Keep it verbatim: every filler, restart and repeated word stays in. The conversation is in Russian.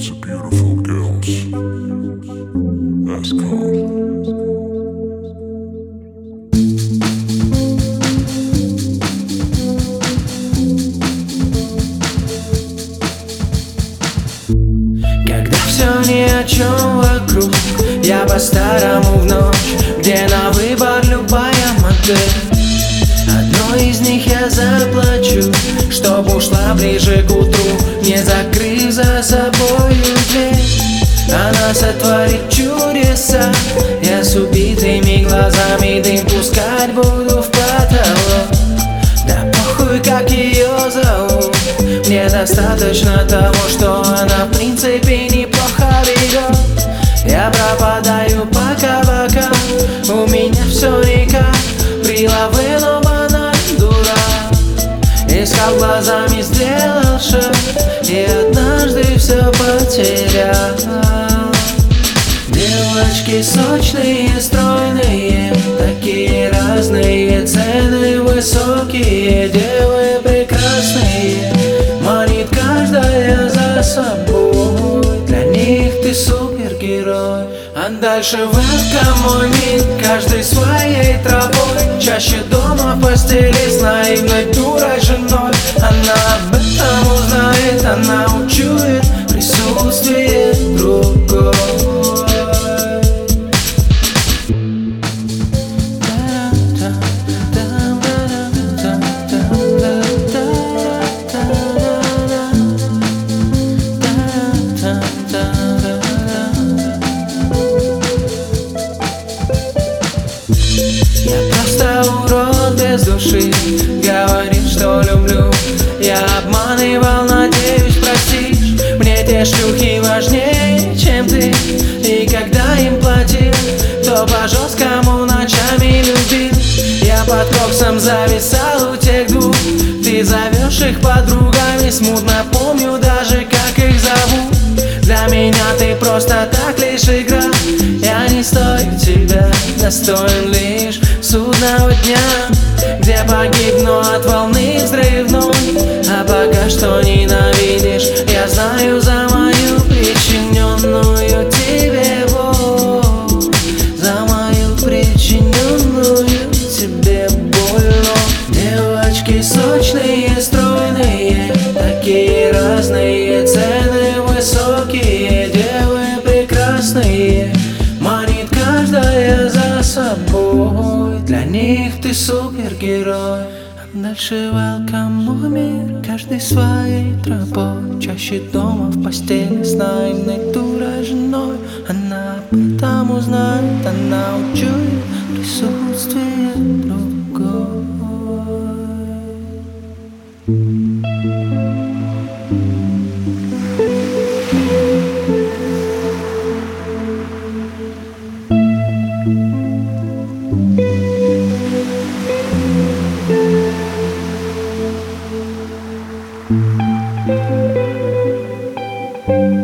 It's a beautiful girls. That's cool. Когда все ни о чем вокруг, я по-старому в ночь, где на выбор любая модель. Одной из них я заплачу, чтоб ушла ближе к утру, не закрыв за собой дверь. Она сотворит чудеса, я с убитыми глазами дым пускать буду в потолок. Да похуй, как ее зовут, мне достаточно того, что она в принципе неплохо ведет. Я пропадаю по кабакам, у меня все никак, прилавы, но банан дурак. Искал глазами, сделал шаг, и однажды все потерял. Девочки сочные, стройные, такие разные, цены высокие, девы прекрасные, манит каждая за собой. Для них ты супергерой, а дальше welcome мой мир, каждый своей тропой. Чаще дома в постели с наивной дурой женой. Она об этом узнает, она учует присутствие другой. Я просто урод без души, говорит, что люблю. Я обманывал, надеюсь, простишь. Мне те шлюхи важнее, чем ты. И когда им платил, то по жесткому ночами любил. Я под коксом зависал у тех двух, ты зовешь их подругами. Смутно помню даже, как их зовут. Для меня ты просто так лишь игра. Я не стою тебя, достоин лишь судного дня, где погибну от волны взрывной. А пока что ненавидишь, я знаю за мою причиненную тебе боль, за мою причиненную тебе боль. Но девочки сочные, стройные, такие разные, цены высокие, девы прекрасные, манит каждая за собой. Для них ты супергерой, а дальше welcome мой мир, каждый своей тропой. Чаще дома в постели с наивной дурой женой. Она об этом узнает, она учует присутствие другой. Thank you.